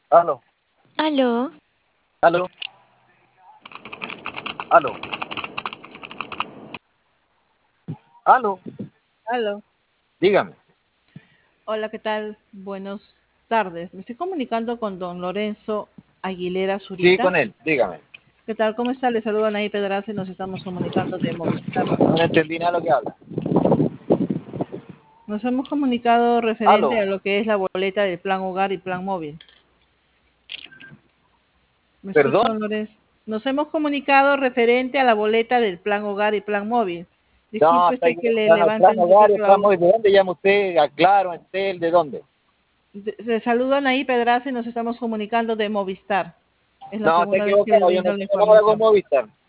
Aló, Aló, aló, aló, aló, Aló. dígame. Hola, ¿qué tal? Buenas tardes. Me estoy comunicando con don Lorenzo Aguilera Sí, Zurita. con él, dígame. ¿Qué tal? ¿Cómo está? Le saludan ahí Pedraza y nos estamos comunicando de Movistar. No entendí nada de lo que habla. Nos hemos comunicado referente Aló, a lo que es la boleta del plan hogar y plan móvil. ¿Me escucha, perdón. don Lorenzo? Nos hemos comunicado referente a la boleta del plan hogar y plan móvil. No, Disculpe está sé ahí, que le no, levante plan un hogar, poquito la plan voz. móvil. ¿De dónde llama usted? Aclaro, Entel, ¿de dónde? Se saludan ahí Pedraza y nos estamos comunicando de Movistar. Es la No, está segunda vez que le equivocado, yo no brindo la tengo nada con información. Movistar.